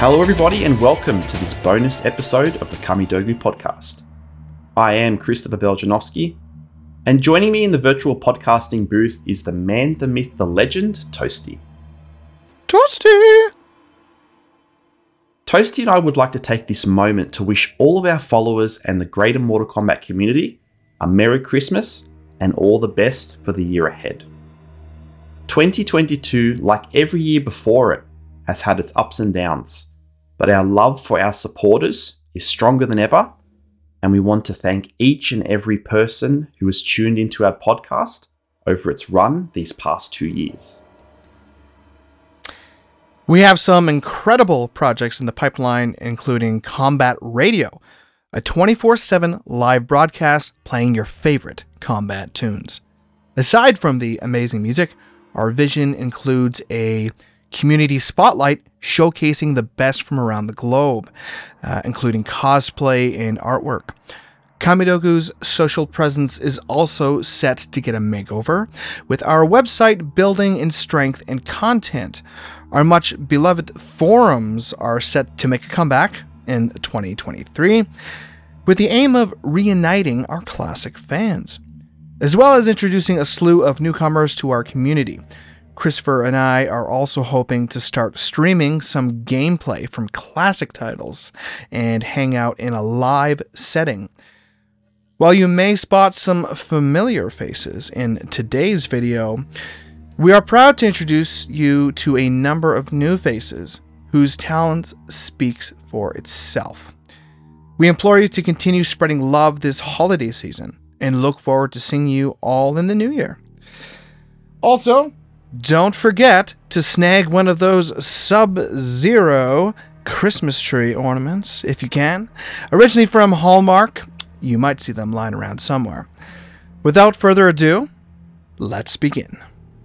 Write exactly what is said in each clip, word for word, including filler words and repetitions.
Hello everybody and welcome to this bonus episode of the Kamidogu podcast. I am Christopher Beljanovsky, and joining me in the virtual podcasting booth is the man, the myth, the legend, Toasty. Toasty! Toasty and I would like to take this moment to wish all of our followers and the greater Mortal Kombat community a Merry Christmas and all the best for the year ahead. twenty twenty-two, like every year before it, has had its ups and downs, but our love for our supporters is stronger than ever, and we want to thank each and every person who has tuned into our podcast over its run these past two years. We have some incredible projects in the pipeline, including Combat Radio, a twenty-four seven live broadcast playing your favorite combat tunes. Aside from the amazing music, our vision includes a community spotlight showcasing the best from around the globe, uh, including cosplay and artwork. Kamidogu's social presence is also set to get a makeover, with our website building in strength and content. Our much beloved forums are set to make a comeback in twenty twenty-three, with the aim of reuniting our classic fans, as well as introducing a slew of newcomers to our community. Christopher and I are also hoping to start streaming some gameplay from classic titles and hang out in a live setting. While you may spot some familiar faces in today's video, we are proud to introduce you to a number of new faces whose talent speaks for itself. We implore you to continue spreading love this holiday season and look forward to seeing you all in the new year. Also, don't forget to snag one of those Sub-Zero Christmas tree ornaments if you can. Originally from Hallmark, you might see them lying around somewhere. Without further ado, let's begin.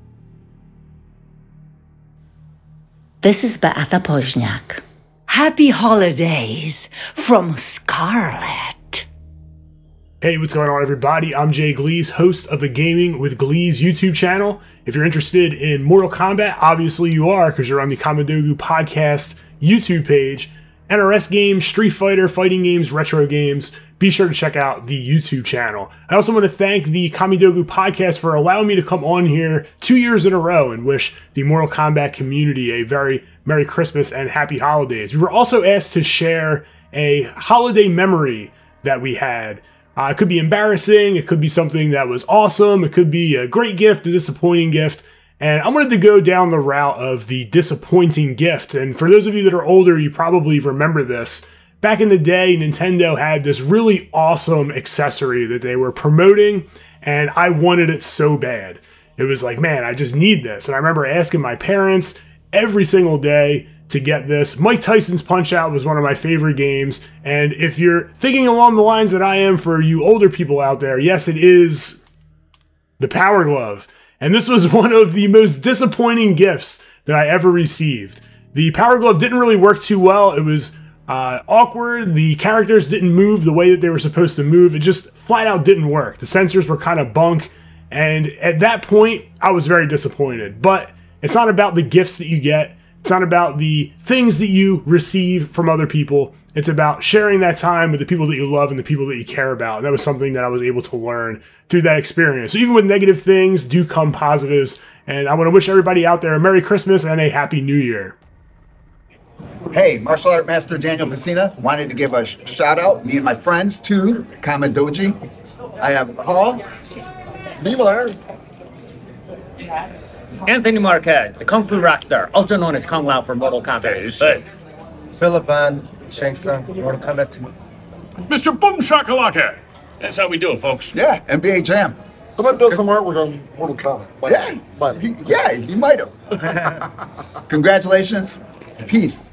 This is Beata Pozniak. Happy holidays from Scarlet. Hey, what's going on, everybody? I'm Jay Glees, host of the Gaming with Glees YouTube channel. If you're interested in Mortal Kombat, obviously you are, because you're on the Kamidogu podcast YouTube page. N R S games, Street Fighter, fighting games, retro games. Be sure to check out the YouTube channel. I also want to thank the Kamidogu podcast for allowing me to come on here two years in a row and wish the Mortal Kombat community a very Merry Christmas and Happy Holidays. We were also asked to share a holiday memory that we had. Uh, it could be embarrassing, it could be something that was awesome, it could be a great gift, a disappointing gift. And I wanted to go down the route of the disappointing gift. And for those of you that are older, you probably remember this. Back in the day, Nintendo had this really awesome accessory that they were promoting, and I wanted it so bad. It was like, man, I just need this. And I remember asking my parents every single day to get this. Mike Tyson's Punch-Out was one of my favorite games. And if you're thinking along the lines that I am for you older people out there, yes, it is the Power Glove. And this was one of the most disappointing gifts that I ever received. The Power Glove didn't really work too well. It was uh, awkward. The characters didn't move the way that they were supposed to move. It just flat out didn't work. The sensors were kind of bunk. And at that point, I was very disappointed. But it's not about the gifts that you get. It's not about the things that you receive from other people. It's about sharing that time with the people that you love and the people that you care about. And that was something that I was able to learn through that experience. So even with negative things, do come positives. And I want to wish everybody out there a Merry Christmas and a Happy New Year. Hey, Martial Art Master Daniel Pacina. Wanted to give a sh- shout out, me and my friends, to Kamidogu. I have Paul. Beeler. Anthony Marquez, the Kung Fu Rockstar, also known as Kung Lao for Mortal Kombat. Hey. Philippine Shang-Tsung, Mortal Kombat two. Mister Boom Shakalaka. That's how we do it, folks. Yeah, N B A Jam. I'm gonna do some artwork on Mortal Kombat. Yeah, but he, yeah, he might have. Congratulations. Peace.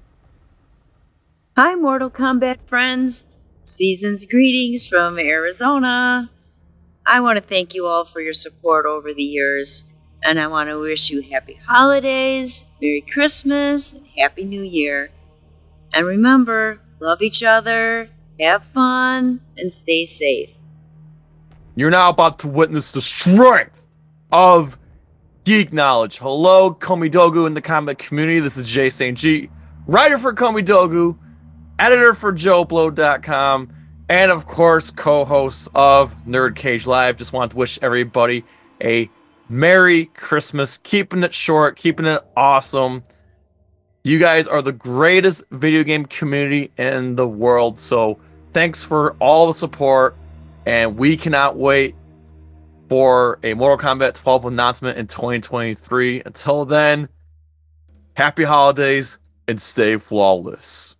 Hi, Mortal Kombat friends. Season's greetings from Arizona. I want to thank you all for your support over the years. And I want to wish you happy holidays, Merry Christmas, and Happy New Year. And remember, love each other, have fun, and stay safe. You're now about to witness the strength of geek knowledge. Hello, Kamidogu in the combat community. This is Jay Saint G, writer for Kamidogu, editor for Joe Blow dot com, and of course, co-host of Nerd Cage Live. Just want to wish everybody a Merry Christmas, keeping it short, keeping it awesome. You guys are the greatest video game community in the world, so thanks for all the support, and we cannot wait for a Mortal Kombat twelve announcement in twenty twenty-three. Until then, happy holidays and stay flawless.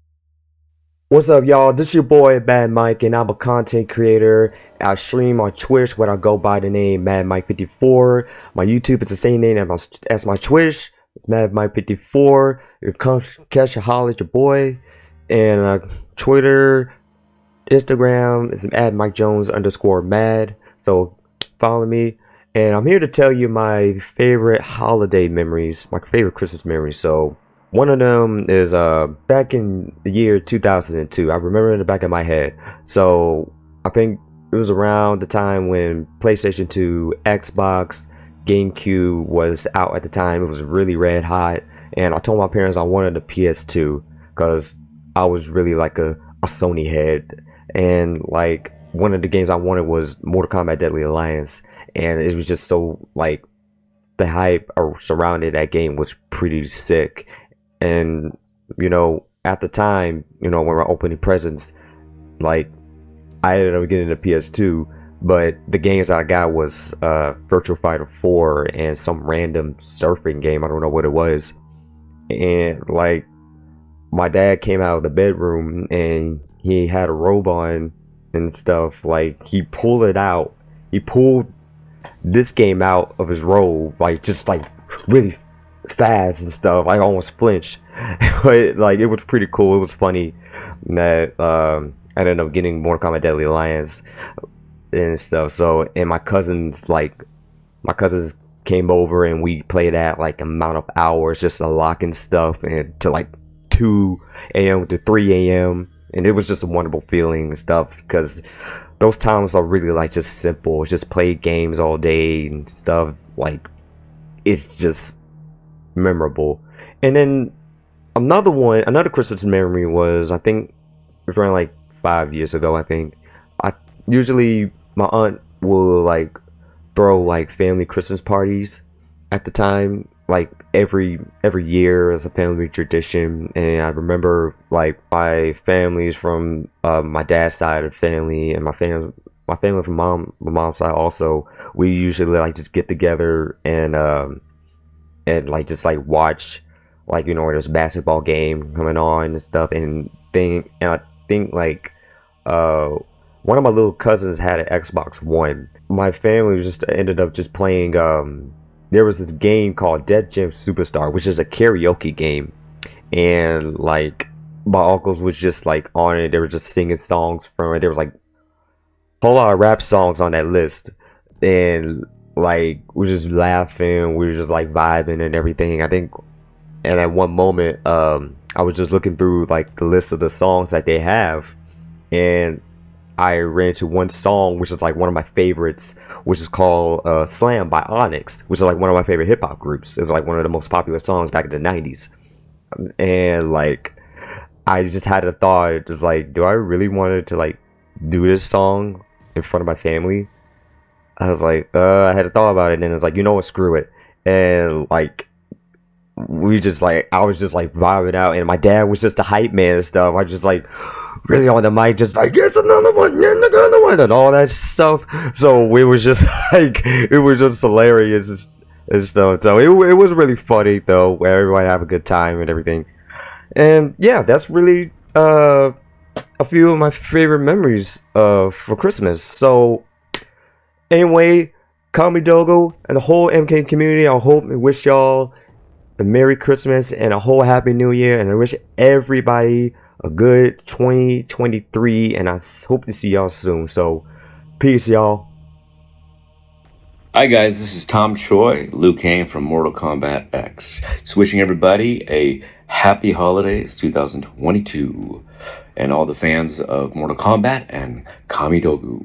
What's up, y'all? This is your boy Mad Mike, and I'm a content creator. I stream on Twitch where I go by the name Mad Mike fifty-four. My YouTube is the same name as my, as my Twitch. It's Mad Mike fifty-four. If come catch a holler at your boy. And uh, Twitter, Instagram is at Mike Jones underscore Mad. So follow me. And I'm here to tell you my favorite holiday memories, my favorite Christmas memories. So one of them is uh back in the year two thousand two. I remember in the back of my head. So I think it was around the time when PlayStation two, Xbox, GameCube was out at the time. It was really red hot, and I told my parents I wanted a P S two because I was really like a, a Sony head, and like one of the games I wanted was Mortal Kombat Deadly Alliance, and it was just so like the hype surrounding that game was pretty sick. And you know, at the time, you know, when we're opening presents, like I ended up getting a P S two, but the games I got was uh, Virtua Fighter four and some random surfing game. I don't know what it was. And like my dad came out of the bedroom and he had a robe on and stuff. Like he pulled it out. He pulled this game out of his robe, like just like really fast and stuff. I almost flinched. But like it was pretty cool. It was funny that um, I ended up getting Mortal Kombat Deadly Alliance and stuff. So, and my cousins, like my cousins came over and we played at like amount of hours just unlocking stuff, and to like two a.m. to three a.m. and it was just a wonderful feeling and stuff, because those times are really like just simple. It's just play games all day and stuff. Like it's just memorable. And then another one, another Christmas memory was, I think it was around like five years ago. I think I usually my aunt will like throw like family Christmas parties at the time, like every every year as a family tradition. And I remember like my family's from uh, my dad's side of the family, and my family my family from mom my mom's side also, we usually like just get together and um and like just like watch, like, you know, there's a basketball game coming on and stuff, and think and I think like uh one of my little cousins had an Xbox One. My family just ended up just playing um there was this game called Dead Jam Superstar, which is a karaoke game, and like my uncles was just like on it. They were just singing songs from it. There was like a whole lot of rap songs on that list, and like we were just laughing, we were just like vibing and everything. I think, and at one moment um I was just looking through like the list of the songs that they have, and I ran into one song which is like one of my favorites, which is called uh, Slam by Onyx, which is like one of my favorite hip hop groups. It's like one of the most popular songs back in the nineties. And like I just had a thought, it was like, do I really want to like do this song in front of my family? I was like, uh, I had a thought about it, and then it's like, you know what, screw it. And like we just like, I was just like vibing out, and my dad was just the hype man and stuff. I just like really on the mic, just like, it's another one, another one, and all that stuff. So we was just like, it was just hilarious and stuff. So it, it was really funny though, where everybody have a good time and everything. And yeah, that's really uh a few of my favorite memories uh for Christmas. So anyway, Kamidogu and the whole M K community, I hope and wish y'all a Merry Christmas and a whole Happy New Year, and I wish everybody a good twenty twenty-three, and I hope to see y'all soon. So peace, y'all. Hi guys, this is Tom Choi, Liu Kang from Mortal Kombat X. Just wishing everybody a happy holidays two thousand twenty-two, and all the fans of Mortal Kombat and Kamidogu.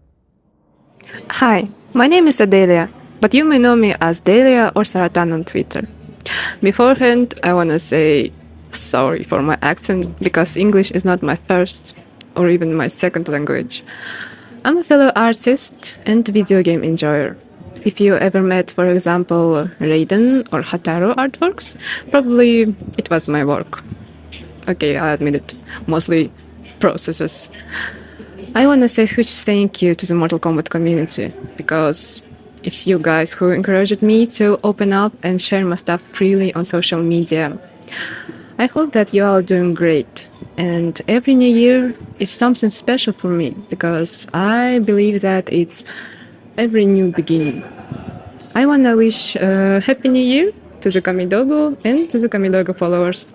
Hi, my name is Adelia, but you may know me as Delia or Saratan on Twitter. Beforehand, I want to say Sorry for my accent, because English is not my first or even my second language. I'm a fellow artist and video game enjoyer. If you ever met, for example, Raiden or Hataro artworks, probably it was my work. Okay, I'll admit it. Mostly processes. I want to say a huge thank you to the Mortal Kombat community, because it's you guys who encouraged me to open up and share my stuff freely on social media. I hope that you all are doing great, and every new year is something special for me, because I believe that it's every new beginning. I want to wish a Happy New Year to the Kamidogo and to the Kamidogo followers.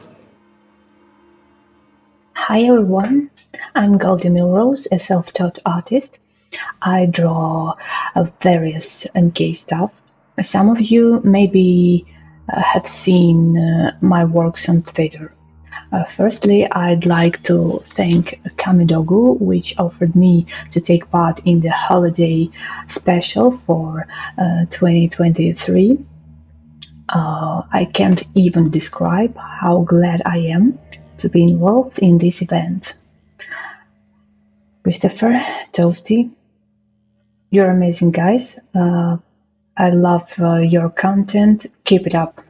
Hi everyone, I'm Goldie Milrose, a self-taught artist. I draw uh, various M K stuff. Some of you maybe uh, have seen uh, my works on Twitter. Uh, firstly, I'd like to thank Kamidogo, which offered me to take part in the holiday special for uh, twenty twenty-three. Uh, I can't even describe how glad I am to be involved in this event. Christopher, Toasty, you're amazing guys. Uh, I love uh, your content. Keep it up.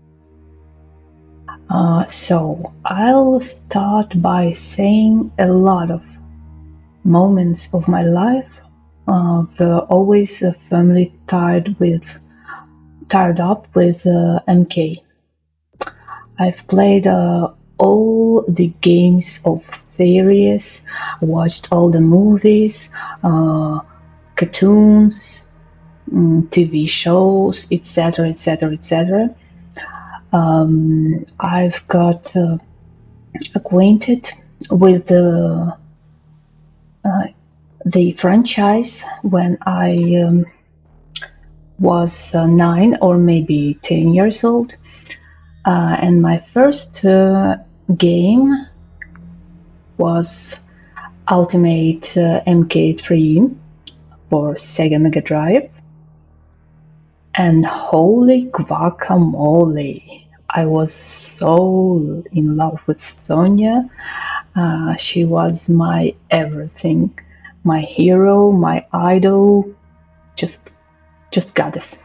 Uh, so I'll start by saying a lot of moments of my life uh, were always uh, firmly tied with, tied up with uh, M K. I've played uh, all the games of series, watched all the movies, uh, cartoons, um, T V shows, et cetera, et cetera, et cetera. Um, I've got uh, acquainted with the uh, the franchise when I um, was uh, nine or maybe ten years old, uh, and my first uh, game was Ultimate uh, M K three for Sega Mega Drive, and holy guacamole! I was so in love with Sonya. Uh, she was my everything, my hero, my idol, just, just goddess.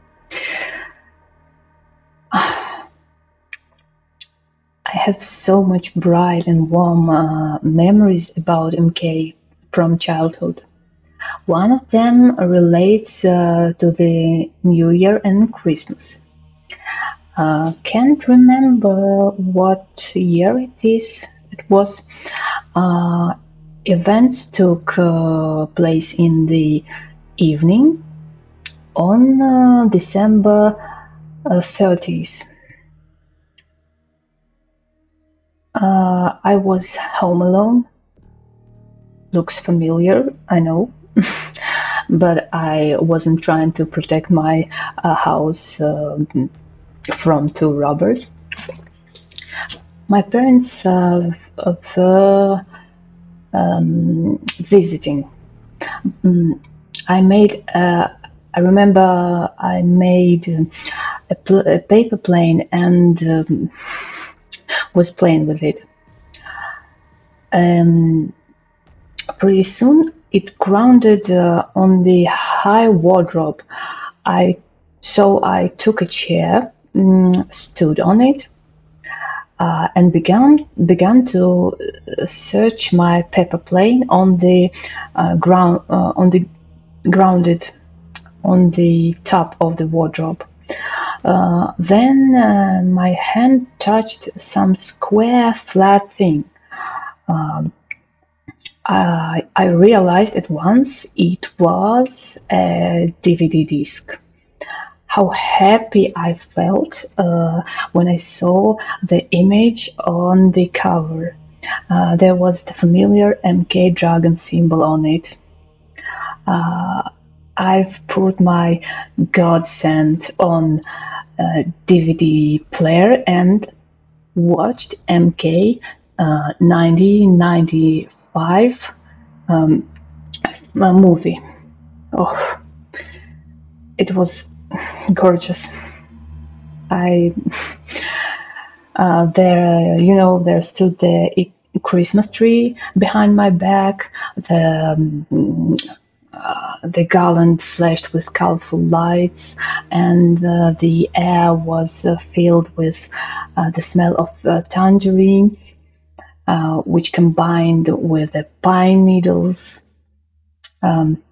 I have so much bright and warm uh, memories about M K from childhood. One of them relates uh, to the New Year and Christmas. Uh, can't remember what year it is. It was uh, events took uh, place in the evening on uh, December uh, thirtieth. Uh, I was home alone. Looks familiar, I know. But I wasn't trying to protect my uh, house uh, from two robbers. My parents uh, were um, visiting. Um, I made, uh, I remember I made a, pl- a paper plane and um, was playing with it. Um, pretty soon it grounded uh, on the high wardrobe. I so I took a chair, mm, stood on it, uh, and began began to search my paper plane on the uh, ground uh, on the grounded on the top of the wardrobe. Uh, then uh, my hand touched some square flat thing. Um, I, I realized at once it was a D V D disc. How happy I felt uh, when I saw the image on the cover. Uh, there was the familiar M K dragon symbol on it. Uh, I've put my godsend on a D V D player and watched M K uh, nineteen ninety-five um, a movie. Oh, it was gorgeous. I Uh, there, you know, there stood the Christmas tree behind my back. The um, uh, the garland flashed with colorful lights, and uh, the air was uh, filled with uh, the smell of uh, tangerines, uh, which combined with the pine needles. Um,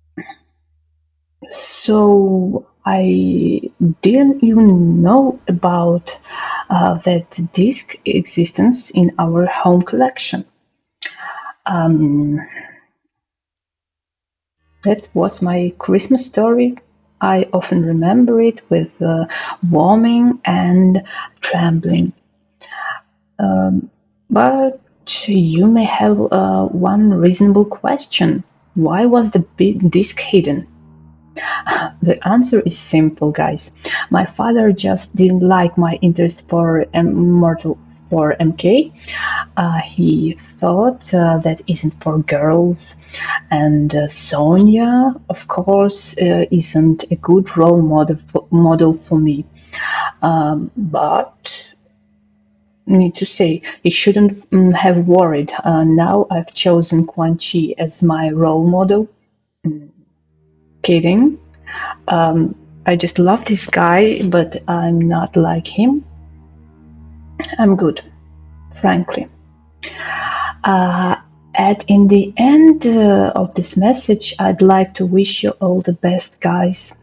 so I didn't even know about uh, that disc existence in our home collection. Um, that was my Christmas story. I often remember it with uh, warming and trembling. Um, but you may have uh, one reasonable question. Why was the big disc hidden? The answer is simple, guys. My father just didn't like my interest for Mortal for M K. Uh, he thought uh, that isn't for girls, and uh, Sonia, of course, uh, isn't a good role model for, model for me. Um, but I need to say, he shouldn't mm, have worried. Uh, now I've chosen Quan Chi as my role model. Mm, kidding. Um, I just love this guy, but I'm not like him. I'm good, frankly. Uh, and in the end uh, of this message, I'd like to wish you all the best, guys.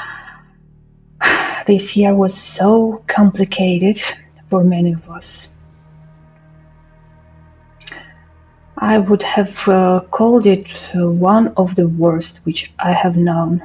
This year was so complicated for many of us. I would have uh, called it uh, one of the worst which I have known.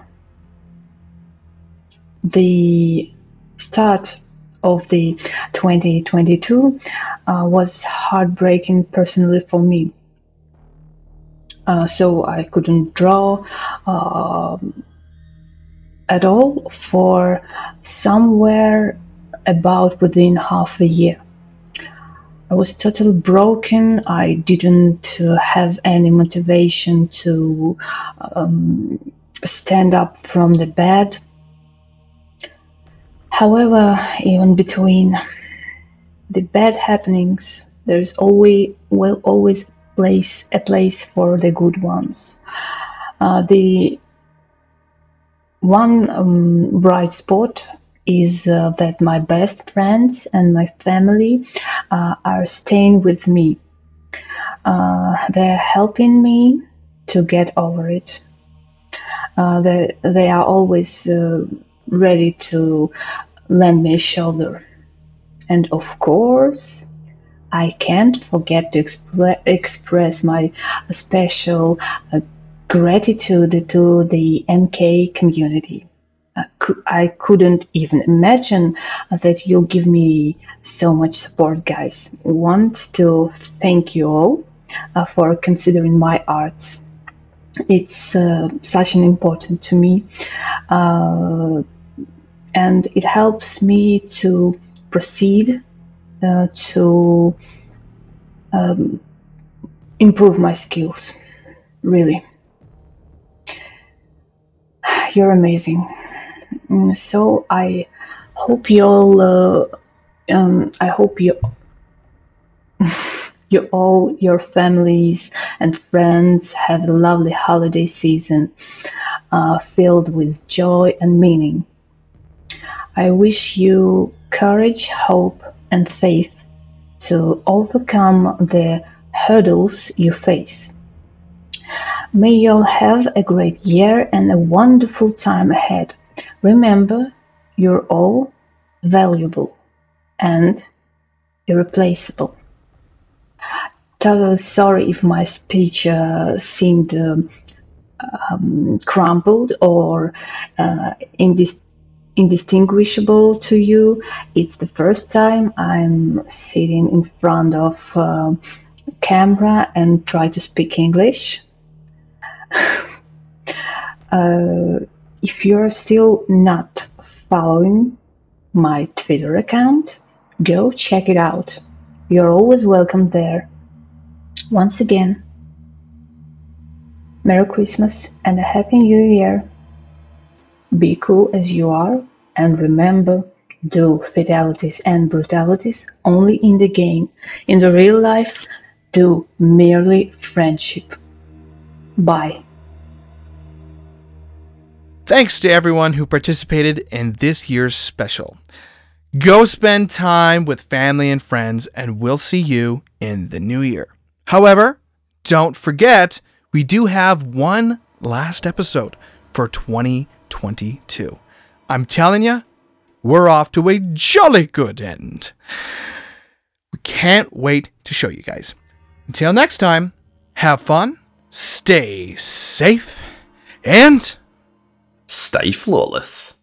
The start of the twenty twenty-two uh, was heartbreaking personally for me. Uh, so I couldn't draw uh, at all for somewhere about within half a year. I was totally broken. I didn't uh, have any motivation to um, stand up from the bed. However, even between the bad happenings, there's always will always place a place for the good ones. Uh, the one um, bright spot is uh, that my best friends and my family uh, are staying with me. Uh, they're helping me to get over it. Uh, they they are always uh, ready to lend me a shoulder. And of course, I can't forget to expre- express my special uh, gratitude to the M K community. I, cou- I couldn't even imagine that you'll give me so much support, guys. I want to thank you all uh, for considering my arts. It's uh, such an important to me. Uh, And it helps me to proceed uh, to um, improve my skills. Really, you're amazing. So I hope you all. Uh, um, I hope you, you all, your families and friends have a lovely holiday season uh, filled with joy and meaning. I wish you courage, hope, and faith to overcome the hurdles you face. May you all have a great year and a wonderful time ahead. Remember, you're all valuable and irreplaceable. Totally sorry if my speech uh, seemed uh, um, crumpled or uh, indis- indistinguishable to you. It's the first time I'm sitting in front of uh, camera and try to speak English. uh, if you're still not following my Twitter account, go check it out. You're always welcome there. Once again, Merry Christmas and a Happy New Year. Be cool as you are, and remember, do fatalities and brutalities only in the game. In the real life, do merely friendship. Bye. Thanks to everyone who participated in this year's special. Go spend time with family and friends, and we'll see you in the new year. However, don't forget, we do have one last episode for twenty twenty-two. I'm telling you, we're off to a jolly good end. We can't wait to show you guys. Until next time, have fun, stay safe, and stay flawless.